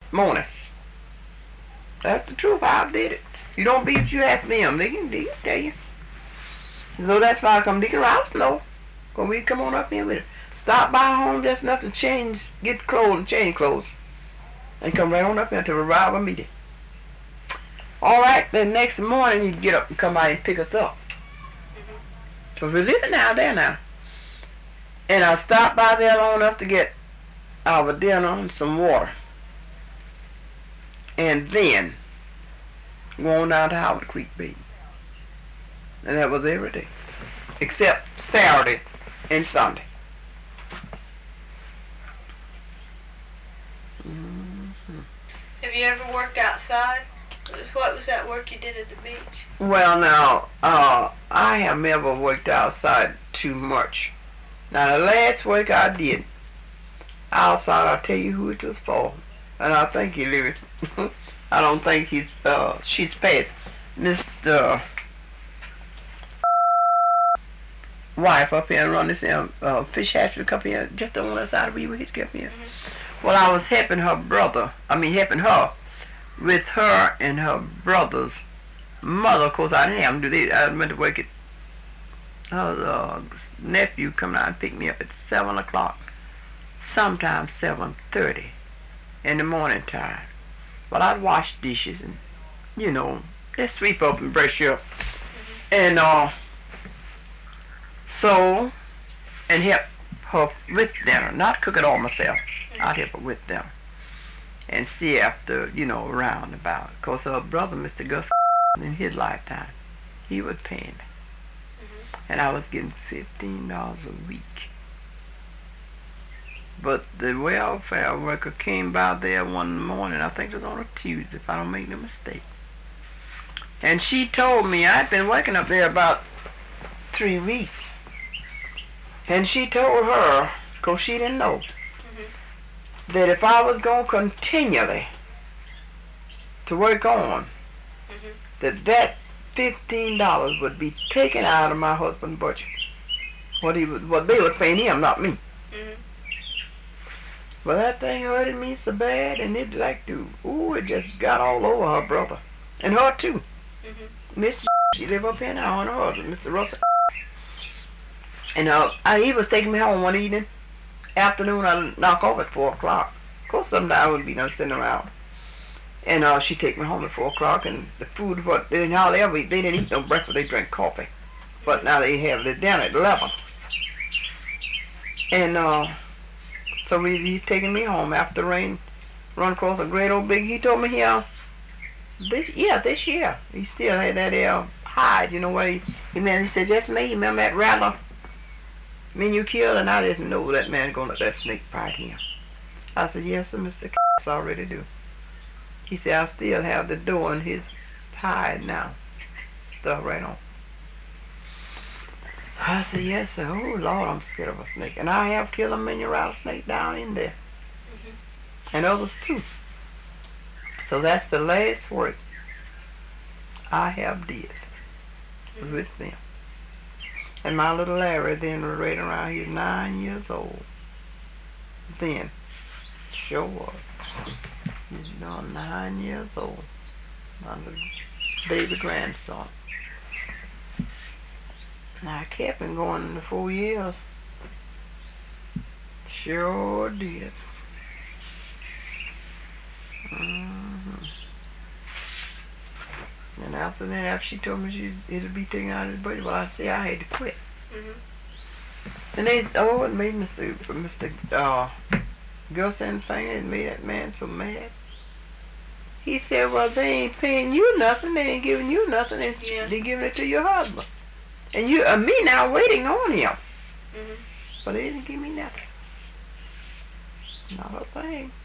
morning. That's the truth. I did it. You don't believe it, you ask them. They can tell you. So that's why I come Deacon Rouse know. Cause we come on up here with it. Stop by home just enough to change, get clothes and change clothes. And come right on up here to the revival meeting. Alright, then next morning you get up and come by and pick us up. So we're living out there now. And I stopped by there long enough to get our dinner and some water. And then go on down to Howard Creek, baby. And that was every day. Except Saturday and Sunday. Mm-hmm. Have you ever worked outside? What was that work you did at the beach? Well, now, I have never worked outside too much. Now, the last work I did outside, I'll tell you who it was for. And I think he lived. I don't think she's passed. Mr. wife up here and run this fish hatchery up here, just on the side of where he's kept here. Mm-hmm. Well, I was helping her with her and her brother's mother. Of course, I didn't have them do this. I went to work at her nephew coming out and pick me up at 7 o'clock, sometimes 7:30 in the morning time. But I'd wash dishes and, just sweep up and brush up. Mm-hmm. And and help her with dinner, not cook it all myself. Mm-hmm. I'd help her with them. And see after, around about. Because her brother, Mr. Gus, in his lifetime, he was paying me. Mm-hmm. And I was getting $15 a week. But the welfare worker came by there one morning, I think it was on a Tuesday, if I don't make no mistake. And she told me, I'd been working up there about 3 weeks. And she told her, because she didn't know, that if I was going to continually to work on, mm-hmm. that $15 would be taken out of my husband's budget. What they was paying him, not me. Mm-hmm. Well, that thing hurted me so bad, and it it just got all over her brother. And her too. Mm-hmm. Miss she live up here now on her husband, Mr. Russell. And he was taking me home one evening. Afternoon, I'd knock off at 4 o'clock. Of course, sometimes I would be sitting around. And she'd take me home at 4 o'clock, and the food, they didn't hardly ever eat. They didn't eat no breakfast, they drank coffee. But now they have their dinner at 11. And so he's taking me home after rain, run across a great old big, he told me this year, he still had that hide, where he said, just me, remember that rattler? Man, you killed, and I just know that man gonna let that snake bite him. I said, yes, sir, Mr. I already do. He said, I still have the door in his hide now. Stuff right on. I said, yes, sir. Oh, Lord, I'm scared of a snake. And I have killed a many rattlesnake down in there. Mm-hmm. And others too. So that's the last work I have did with them. And my little Larry then was right around, he's 9 years old. Then, sure was. He's 9 years old. My little baby grandson. Now I kept him going the 4 years. Sure did. Mm-hmm. And after that, after she told me it'd be taken out of his budget, well, I said I had to quit. Mm-hmm. And it made Mr. Gus and Finger, it made that man so mad. He said, well, they ain't paying you nothing, they ain't giving you nothing, they're giving it to your husband. And me now waiting on him. Mm-hmm. But they didn't give me nothing. Not a thing.